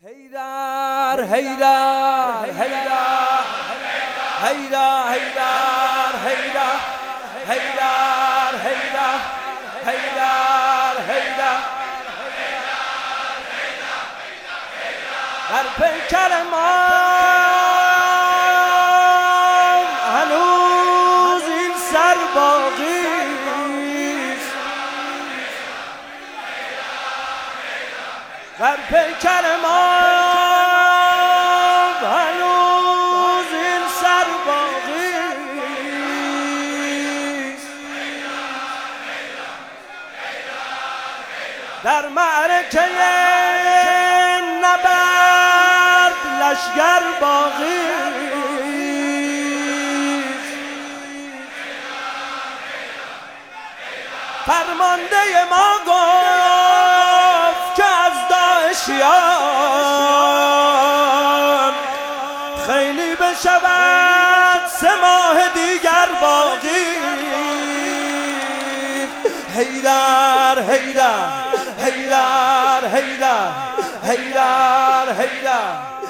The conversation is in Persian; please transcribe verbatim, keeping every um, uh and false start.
حیدر حیدر حیدر حیدر حیدر حیدر حیدر حیدر حیدر حیدر در پیکر ما هنوز این سر باقی است، در پیکر ما هنوز این سر باقی است، در معرکه نبرد لشگر باقی است، فرمانده ما گفت که از داعشیان خیلی بشود سه ماه دیگر باقی. حیدر حیدر حیدر حیدر حیدر حیدر